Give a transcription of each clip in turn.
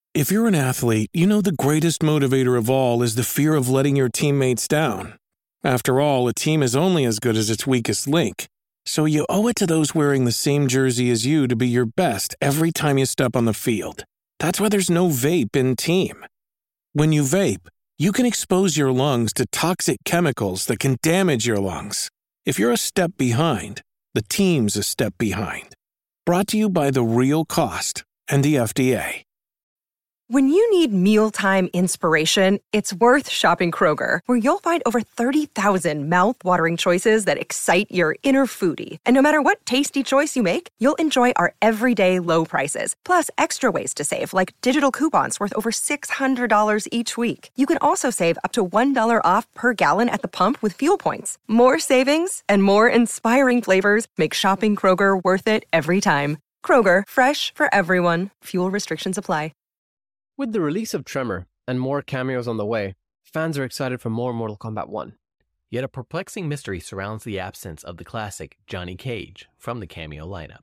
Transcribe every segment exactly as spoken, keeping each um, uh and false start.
If you're an athlete, you know the greatest motivator of all is the fear of letting your teammates down. After all, a team is only as good as its weakest link. So you owe it to those wearing the same jersey as you to be your best every time you step on the field. That's why there's no vape in team. When you vape, you can expose your lungs to toxic chemicals that can damage your lungs. If you're a step behind, the team's a step behind. Brought to you by The Real Cost and the F D A. When you need mealtime inspiration, it's worth shopping Kroger, where you'll find over thirty thousand mouth-watering choices that excite your inner foodie. And no matter what tasty choice you make, you'll enjoy our everyday low prices, plus extra ways to save, like digital coupons worth over six hundred dollars each week. You can also save up to one dollar off per gallon at the pump with fuel points. More savings and more inspiring flavors make shopping Kroger worth it every time. Kroger, fresh for everyone. Fuel restrictions apply. With the release of Tremor and more cameos on the way, fans are excited for more Mortal Kombat one. Yet a perplexing mystery surrounds the absence of the classic Johnny Cage from the cameo lineup.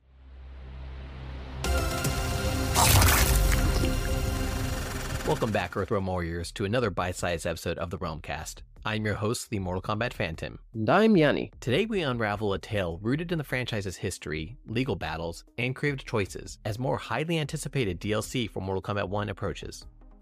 Welcome back, Earthrealm Warriors, to another bite-sized episode of the Realmcast. I'm your host, the Mortal Kombat Phantom. And I'm Yanni. Today we unravel a tale rooted in the franchise's history, legal battles, and creative choices as more highly anticipated D L C for Mortal Kombat one approaches.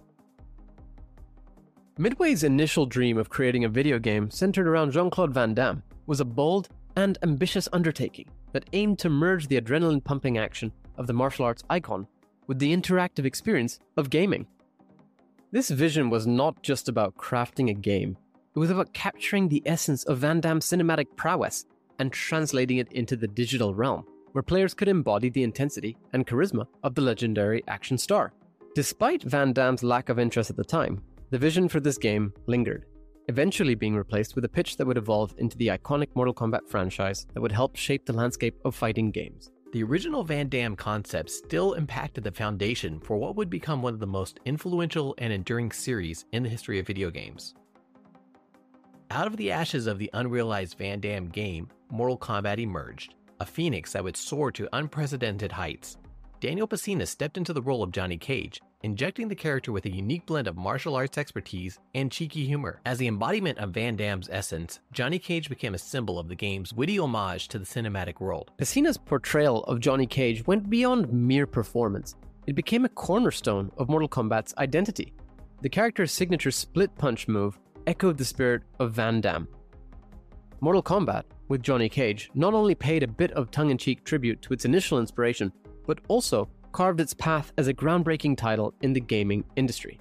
Midway's initial dream of creating a video game centered around Jean-Claude Van Damme was a bold and ambitious undertaking that aimed to merge the adrenaline-pumping action of the martial arts icon with the interactive experience of gaming. This vision was not just about crafting a game. It was about capturing the essence of Van Damme's cinematic prowess and translating it into the digital realm, where players could embody the intensity and charisma of the legendary action star. Despite Van Damme's lack of interest at the time, the vision for this game lingered, eventually being replaced with a pitch that would evolve into the iconic Mortal Kombat franchise that would help shape the landscape of fighting games. The original Van Damme concept still impacted the foundation for what would become one of the most influential and enduring series in the history of video games. Out of the ashes of the unrealized Van Damme game, Mortal Kombat emerged, a phoenix that would soar to unprecedented heights. Daniel Pesina stepped into the role of Johnny Cage, injecting the character with a unique blend of martial arts expertise and cheeky humor. As the embodiment of Van Damme's essence, Johnny Cage became a symbol of the game's witty homage to the cinematic world. Pesina's portrayal of Johnny Cage went beyond mere performance. It became a cornerstone of Mortal Kombat's identity. The character's signature split punch move echoed the spirit of Van Damme. Mortal Kombat, with Johnny Cage, not only paid a bit of tongue-in-cheek tribute to its initial inspiration, but also carved its path as a groundbreaking title in the gaming industry.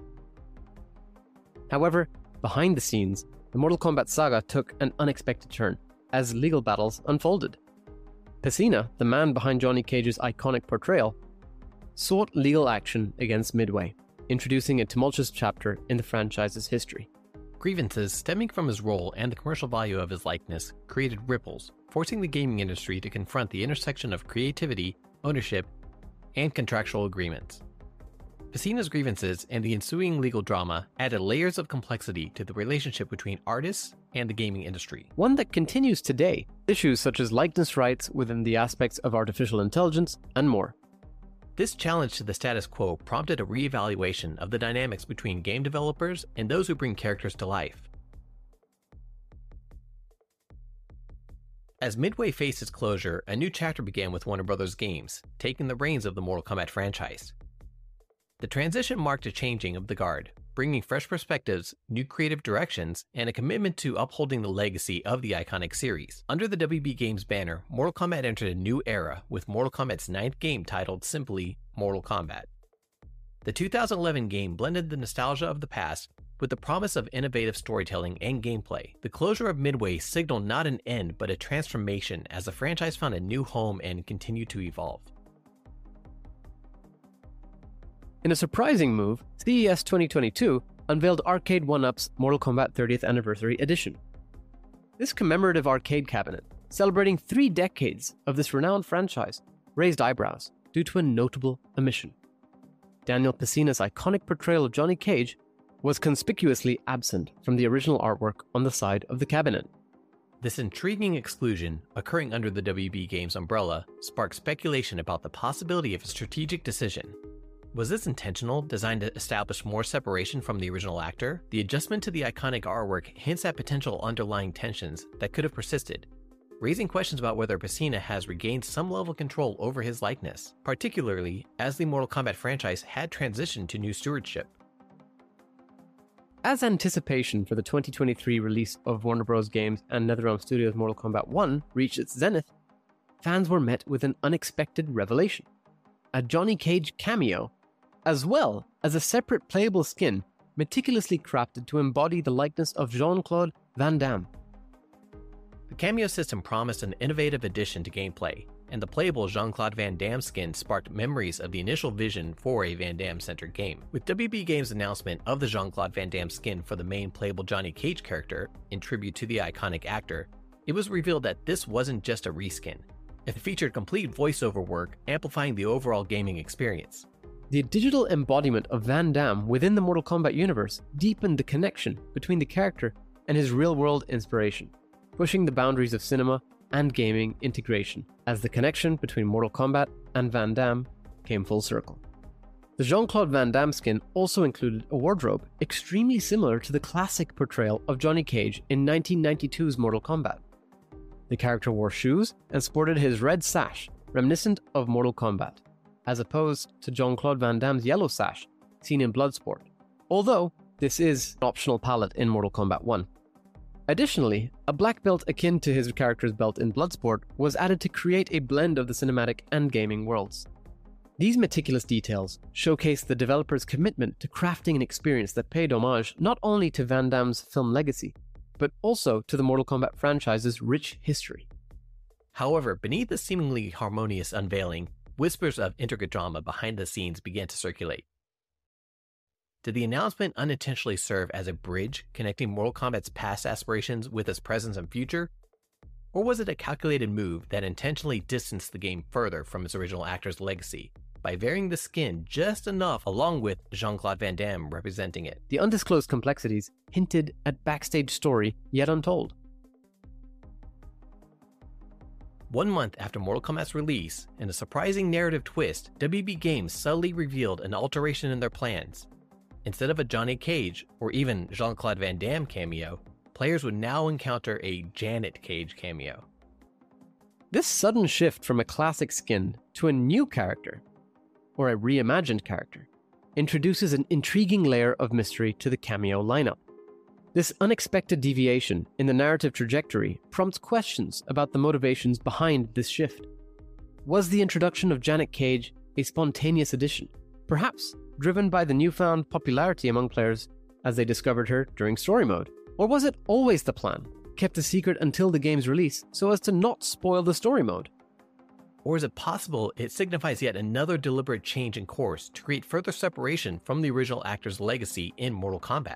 However, behind the scenes, the Mortal Kombat saga took an unexpected turn as legal battles unfolded. Pesina, the man behind Johnny Cage's iconic portrayal, sought legal action against Midway, introducing a tumultuous chapter in the franchise's history. Grievances stemming from his role and the commercial value of his likeness created ripples, forcing the gaming industry to confront the intersection of creativity, ownership, and contractual agreements. Pesina's grievances and the ensuing legal drama added layers of complexity to the relationship between artists and the gaming industry. One that continues today, issues such as likeness rights within the aspects of artificial intelligence, and more. This challenge to the status quo prompted a re-evaluation of the dynamics between game developers and those who bring characters to life. As Midway faced its closure, a new chapter began with Warner Bros. Games, taking the reins of the Mortal Kombat franchise. The transition marked a changing of the guard, bringing fresh perspectives, new creative directions, and a commitment to upholding the legacy of the iconic series. Under the W B Games banner, Mortal Kombat entered a new era with Mortal Kombat's ninth game titled simply Mortal Kombat. The two thousand eleven game blended the nostalgia of the past with the promise of innovative storytelling and gameplay. The closure of Midway signaled not an end but a transformation as the franchise found a new home and continued to evolve. In a surprising move, C E S twenty twenty-two unveiled Arcade one-Up's Mortal Kombat thirtieth Anniversary Edition. This commemorative arcade cabinet, celebrating three decades of this renowned franchise, raised eyebrows due to a notable omission. Daniel Pesina's iconic portrayal of Johnny Cage was conspicuously absent from the original artwork on the side of the cabinet. This intriguing exclusion, occurring under the W B Games umbrella, sparked speculation about the possibility of a strategic decision. Was this intentional, designed to establish more separation from the original actor? The adjustment to the iconic artwork hints at potential underlying tensions that could have persisted, raising questions about whether Pesina has regained some level of control over his likeness, particularly as the Mortal Kombat franchise had transitioned to new stewardship. As anticipation for the twenty twenty-three release of Warner Bros. Games and NetherRealm Studios' Mortal Kombat one reached its zenith, fans were met with an unexpected revelation: a Johnny Cage cameo, as well as a separate playable skin meticulously crafted to embody the likeness of Jean-Claude Van Damme. The cameo system promised an innovative addition to gameplay, and the playable Jean-Claude Van Damme skin sparked memories of the initial vision for a Van Damme-centered game. With W B Games' announcement of the Jean-Claude Van Damme skin for the main playable Johnny Cage character, in tribute to the iconic actor, it was revealed that this wasn't just a reskin. It featured complete voiceover work, amplifying the overall gaming experience. The digital embodiment of Van Damme within the Mortal Kombat universe deepened the connection between the character and his real-world inspiration, pushing the boundaries of cinema and gaming integration as the connection between Mortal Kombat and Van Damme came full circle. The Jean-Claude Van Damme skin also included a wardrobe extremely similar to the classic portrayal of Johnny Cage in nineteen ninety-two's Mortal Kombat. The character wore shoes and sported his red sash, reminiscent of Mortal Kombat, as opposed to Jean-Claude Van Damme's yellow sash seen in Bloodsport, although this is an optional palette in Mortal Kombat one. Additionally, a black belt akin to his character's belt in Bloodsport was added to create a blend of the cinematic and gaming worlds. These meticulous details showcase the developer's commitment to crafting an experience that paid homage not only to Van Damme's film legacy, but also to the Mortal Kombat franchise's rich history. However, beneath the seemingly harmonious unveiling, whispers of intricate drama behind the scenes began to circulate. Did the announcement unintentionally serve as a bridge connecting Mortal Kombat's past aspirations with its present and future? Or was it a calculated move that intentionally distanced the game further from its original actor's legacy by varying the skin just enough along with Jean-Claude Van Damme representing it? The undisclosed complexities hinted at backstage story yet untold. One month after Mortal Kombat's release, in a surprising narrative twist, W B Games subtly revealed an alteration in their plans. Instead of a Johnny Cage or even Jean-Claude Van Damme cameo, players would now encounter a Janet Cage cameo. This sudden shift from a classic skin to a new character, or a reimagined character, introduces an intriguing layer of mystery to the cameo lineup. This unexpected deviation in the narrative trajectory prompts questions about the motivations behind this shift. Was the introduction of Janet Cage a spontaneous addition, perhaps driven by the newfound popularity among players as they discovered her during story mode? Or was it always the plan, kept a secret until the game's release so as to not spoil the story mode? Or is it possible it signifies yet another deliberate change in course to create further separation from the original actor's legacy in Mortal Kombat?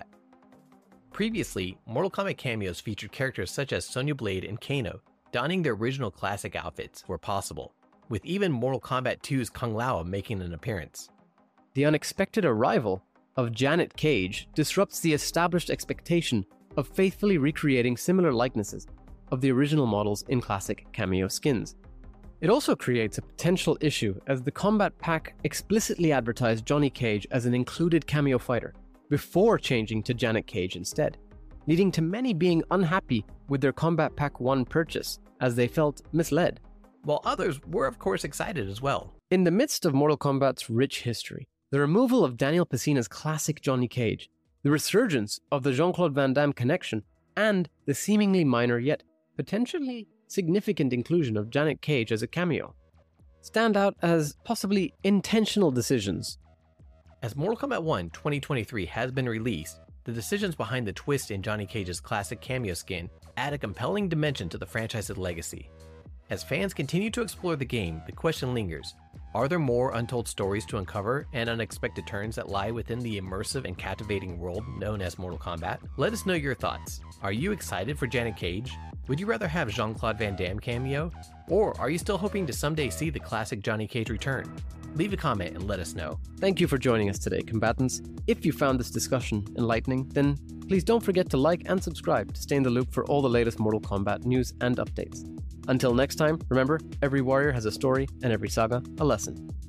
Previously, Mortal Kombat cameos featured characters such as Sonya Blade and Kano donning their original classic outfits where possible, with even Mortal Kombat two's Kung Lao making an appearance. The unexpected arrival of Janet Cage disrupts the established expectation of faithfully recreating similar likenesses of the original models in classic cameo skins. It also creates a potential issue as the Combat Pack explicitly advertised Johnny Cage as an included cameo fighter before changing to Janet Cage instead, leading to many being unhappy with their Combat Pack one purchase as they felt misled. While others were of course excited as well. In the midst of Mortal Kombat's rich history, the removal of Daniel Pesina's classic Johnny Cage, the resurgence of the Jean-Claude Van Damme connection, and the seemingly minor yet potentially significant inclusion of Janet Cage as a cameo stand out as possibly intentional decisions. As Mortal Kombat one twenty twenty-three has been released, the decisions behind the twist in Johnny Cage's classic cameo skin add a compelling dimension to the franchise's legacy. As fans continue to explore the game, the question lingers: are there more untold stories to uncover and unexpected turns that lie within the immersive and captivating world known as Mortal Kombat? Let us know your thoughts. Are you excited for Janet Cage? Would you rather have Jean-Claude Van Damme cameo? Or are you still hoping to someday see the classic Johnny Cage return? Leave a comment and let us know. Thank you for joining us today, combatants. If you found this discussion enlightening, then please don't forget to like and subscribe to stay in the loop for all the latest Mortal Kombat news and updates. Until next time, remember, every warrior has a story and every saga a lesson.